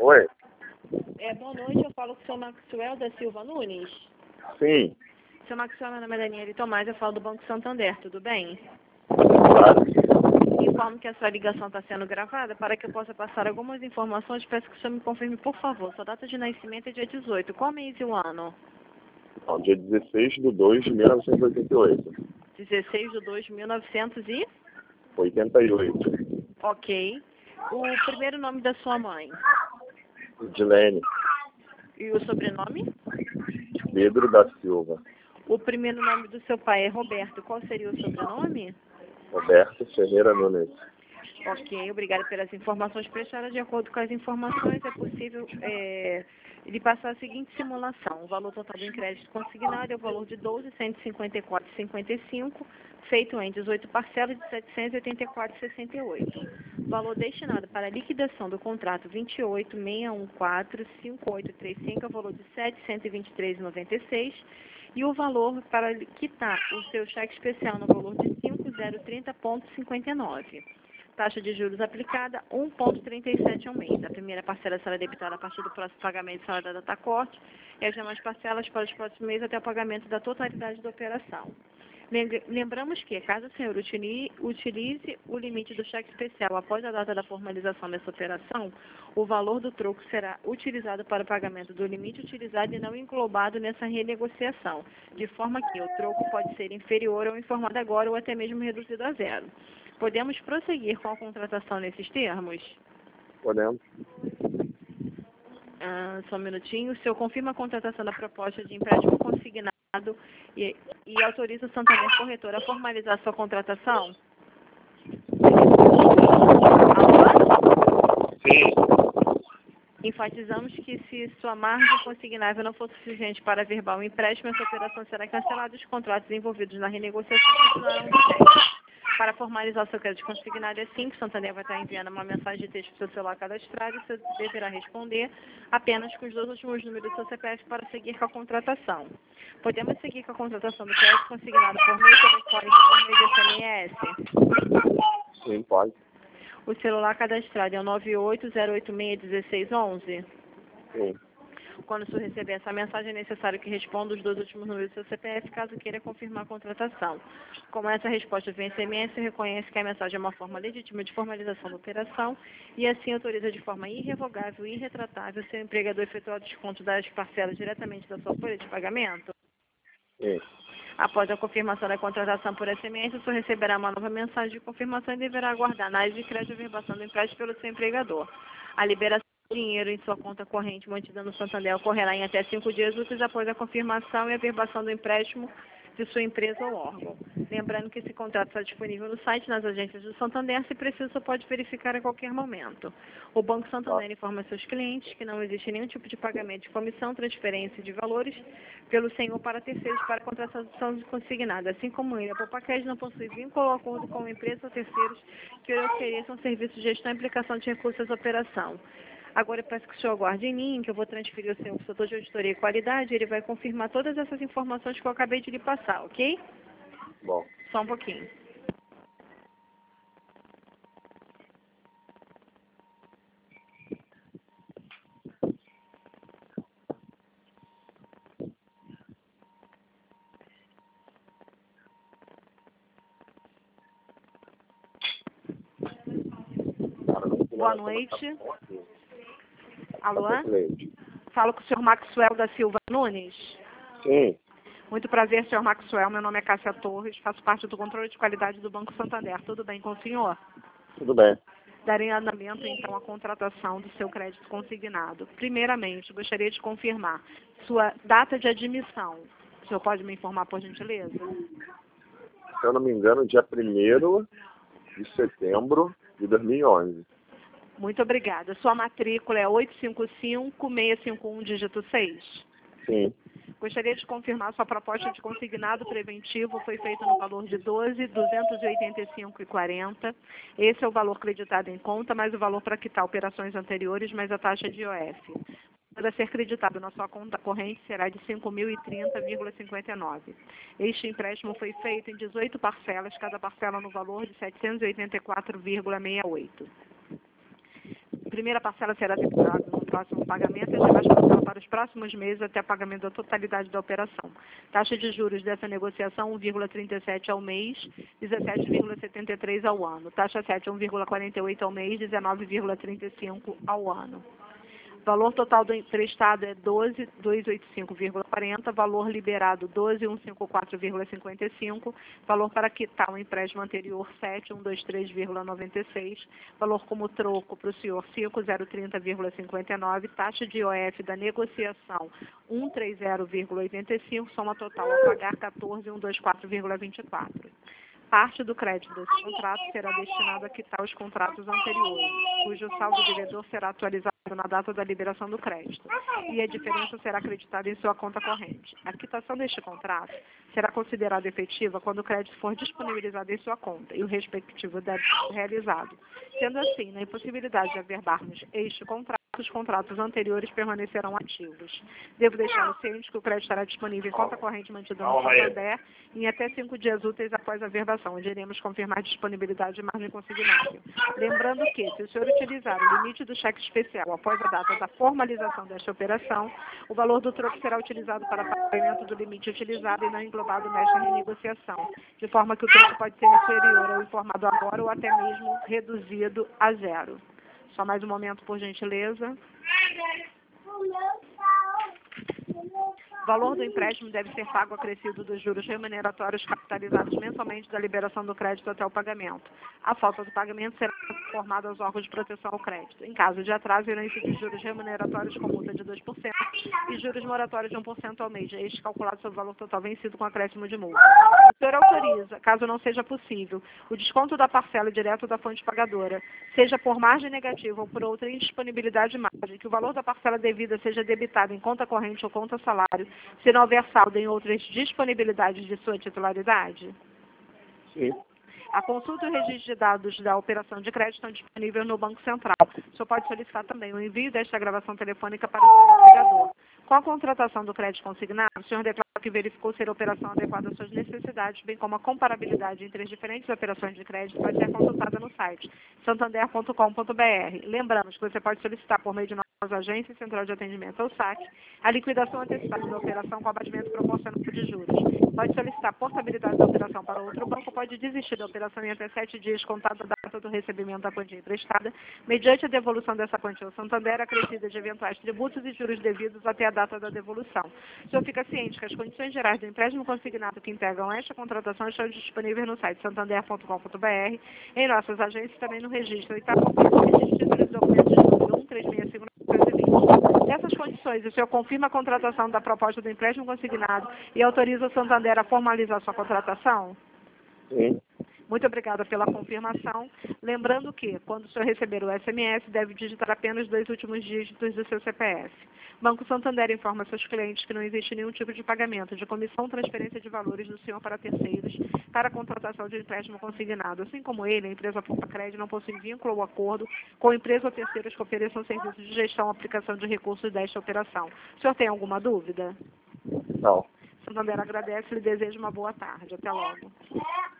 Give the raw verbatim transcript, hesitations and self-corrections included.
Oi. É, boa noite, eu falo com o senhor Maxwell da Silva Nunes. Sim. Seu Maxwell, meu nome é Daniela Tomás, eu falo do Banco Santander, tudo bem? Claro. Informo que a sua ligação está sendo gravada. Para que eu possa passar algumas informações, peço que o senhor me confirme, por favor. Sua data de nascimento é dia dezoito. Qual mês e o ano? Não, dia dezesseis de dois de mil novecentos e oitenta e oito. dezesseis de dois de mil e novecentos e... oitenta e oito. Ok. O primeiro nome da sua mãe? Dilene. E o sobrenome? Pedro da Silva. O primeiro nome do seu pai é Roberto. Qual seria o sobrenome? Roberto Ferreira Nunes. Ok, obrigada pelas informações prestadas. De acordo com as informações, é possível é, lhe passar a seguinte simulação. O valor total do crédito consignado é o valor de doze mil cento e cinquenta e quatro vírgula cinquenta e cinco, feito em dezoito parcelas de setecentos e oitenta e quatro vírgula sessenta e oito. Valor destinado para a liquidação do contrato vinte e oito mil seiscentos e quatorze, cinquenta e oito trinta e cinco, é o valor de setecentos e vinte e três vírgula noventa e seis. E o valor para quitar o seu cheque especial no valor de cinco mil trinta vírgula cinquenta e nove. Taxa de juros aplicada, um vírgula trinta e sete ao mês. A primeira parcela será debitada a partir do próximo pagamento da data da corte e as demais parcelas para os próximos meses até o pagamento da totalidade da operação. Lembramos que, caso o senhor utilize o limite do cheque especial após a data da formalização dessa operação, o valor do troco será utilizado para o pagamento do limite utilizado e não englobado nessa renegociação, de forma que o troco pode ser inferior ao informado agora ou até mesmo reduzido a zero. Podemos prosseguir com a contratação nesses termos? Podemos. Ah, só um minutinho. O senhor confirma a contratação da proposta de empréstimo consignado e, e autoriza o Santander Corretor a formalizar sua contratação? Alô? Sim. Enfatizamos que, se sua margem consignável não for suficiente para verbal empréstimo, essa operação será cancelada e os contratos envolvidos na renegociação continuarão vigentes. Para formalizar o seu crédito consignado, é assim que o Santander vai estar enviando uma mensagem de texto para o seu celular cadastrado e você deverá responder apenas com os dois últimos números do seu C P F para seguir com a contratação. Podemos seguir com a contratação do crédito consignado por meio telefônico e por meio de S M S? Sim, pode. O celular cadastrado é o nove oito zero oito seis um seis um um. Sim. Quando o senhor receber essa mensagem, é necessário que responda os dois últimos números do seu C P F, caso queira confirmar a contratação. Como essa resposta vem em S M S, reconhece que a mensagem é uma forma legítima de formalização da operação e assim autoriza de forma irrevogável e irretratável seu empregador efetuar o desconto das parcelas diretamente da sua folha de pagamento? Sim. Após a confirmação da contratação por S M S, o senhor receberá uma nova mensagem de confirmação e deverá aguardar análise de crédito e averbação do empréstimo pelo seu empregador. A liberação do dinheiro em sua conta corrente mantida no Santander ocorrerá em até cinco dias úteis após a confirmação e averbação do empréstimo de sua empresa ou órgão. Lembrando que esse contrato está disponível no site, nas agências do Santander, se preciso, você pode verificar a qualquer momento. O Banco Santander informa seus clientes que não existe nenhum tipo de pagamento de comissão, transferência de valores pelo senhor para terceiros para contratação de consignado, assim como ele. A Popacred não possui vínculo ou acordo com empresas ou terceiros que ofereçam serviço de gestão e aplicação de recursos à operação. Agora eu peço que o senhor aguarde em mim, que eu vou transferir o senhor para o setor de auditoria e qualidade, ele vai confirmar todas essas informações que eu acabei de lhe passar, ok? Bom. Só um pouquinho. Boa noite. Alô? Falo com o senhor Maxwell da Silva Nunes. Sim. Muito prazer, senhor Maxwell. Meu nome é Cássia Torres, faço parte do controle de qualidade do Banco Santander. Tudo bem com o senhor? Tudo bem. Darei andamento, então, à contratação do seu crédito consignado. Primeiramente, gostaria de confirmar sua data de admissão. O senhor pode me informar, por gentileza? Se eu não me engano, dia primeiro de setembro de dois mil e onze. Muito obrigada. Sua matrícula é oito cinco cinco, seis cinco um, dígito seis? Sim. Gostaria de confirmar sua proposta de consignado preventivo foi feita no valor de doze mil duzentos e oitenta e cinco reais e quarenta centavos. Esse é o valor creditado em conta, mais o valor para quitar operações anteriores, mais a taxa de I O F. Para ser creditado na sua conta corrente será de cinco mil e trinta vírgula cinquenta e nove. Este empréstimo foi feito em dezoito parcelas, cada parcela no valor de setecentos e oitenta e quatro vírgula sessenta e oito. primeira parcela será efetuada no próximo pagamento e as demais parcelas para os próximos meses até pagamento da totalidade da operação. Taxa de juros dessa negociação um vírgula trinta e sete ao mês, dezessete vírgula setenta e três ao ano. Taxa sete um vírgula quarenta e oito ao mês, dezenove vírgula trinta e cinco ao ano. Valor total do emprestado é doze mil duzentos e oitenta e cinco vírgula quarenta, valor liberado doze mil cento e cinquenta e quatro vírgula cinquenta e cinco, valor para quitar o empréstimo anterior sete mil cento e vinte e três vírgula noventa e seis, valor como troco para o senhor cinco mil trinta vírgula cinquenta e nove, taxa de I O F da negociação cento e trinta vírgula oitenta e cinco, soma total a pagar quatorze mil cento e vinte e quatro vírgula vinte e quatro. Parte do crédito desse contrato será destinado a quitar os contratos anteriores, cujo saldo devedor será atualizado na data da liberação do crédito, e a diferença será acreditada em sua conta corrente. A quitação deste contrato será considerada efetiva quando o crédito for disponibilizado em sua conta e o respectivo débito realizado. Sendo assim, na impossibilidade de averbarmos este contrato, os contratos anteriores permanecerão ativos. Devo deixar o ciente que o crédito estará disponível em conta corrente mantida no Santander em até cinco dias úteis após a averbação, onde iremos confirmar disponibilidade de margem consignável. Lembrando que, se o senhor utilizar o limite do cheque especial após a data da formalização desta operação, o valor do troco será utilizado para pagamento do limite utilizado e não englobado nesta renegociação, de forma que o troco pode ser inferior ao informado agora ou até mesmo reduzido a zero. Só mais um momento, por gentileza. O valor do empréstimo deve ser pago acrescido dos juros remuneratórios capitalizados mensalmente da liberação do crédito até o pagamento. A falta do pagamento será informada aos órgãos de proteção ao crédito. Em caso de atraso, irão incidir juros remuneratórios com multa de dois por cento e juros moratórios de um por cento ao mês, este calculado sobre o valor total vencido com acréscimo de multa. O senhor autoriza, caso não seja possível, o desconto da parcela direto da fonte pagadora, seja por margem negativa ou por outra indisponibilidade de margem, que o valor da parcela devida seja debitado em conta corrente ou conta salário, se não houver saldo em outras disponibilidades de sua titularidade? Sim. A consulta e o registro de dados da operação de crédito estão disponíveis no Banco Central. O senhor pode solicitar também o envio desta gravação telefônica para o seu empregador. Com a contratação do crédito consignado, o senhor declara que verificou ser a operação adequada às suas necessidades, bem como a comparabilidade entre as diferentes operações de crédito pode ser consultada no site santander ponto com ponto br. Lembramos que você pode solicitar por meio de nossas agências, central de atendimento ou saque, a liquidação antecipada da operação com abatimento proporcional de juros. Pode solicitar a portabilidade da operação para outro banco, pode desistir da operação em até sete dias contada da data do recebimento da quantia emprestada, mediante a devolução dessa quantia ao Santander, acrescida de eventuais tributos e juros devidos até a data da devolução. O senhor fica ciente que as condições gerais do empréstimo consignado que integram esta contratação estão disponíveis no site santander ponto com ponto br, em nossas agências também no registro Itacopa, registro de títulos e documentos de número um três seis cinco nove vinte. Nessas condições, o senhor confirma a contratação da proposta do empréstimo consignado e autoriza o Santander a formalizar sua contratação? Sim. Muito obrigada pela confirmação. Lembrando que, quando o senhor receber o S M S, deve digitar apenas os dois últimos dígitos do seu C P F. Banco Santander informa seus clientes que não existe nenhum tipo de pagamento de comissão ou transferência de valores do senhor para terceiros para a contratação de empréstimo consignado. Assim como ele, a empresa Poupa-Crédito não possui vínculo ou acordo com empresa ou terceiros que ofereçam serviços de gestão ou aplicação de recursos desta operação. O senhor tem alguma dúvida? Não. Santander agradece e lhe deseja uma boa tarde. Até logo.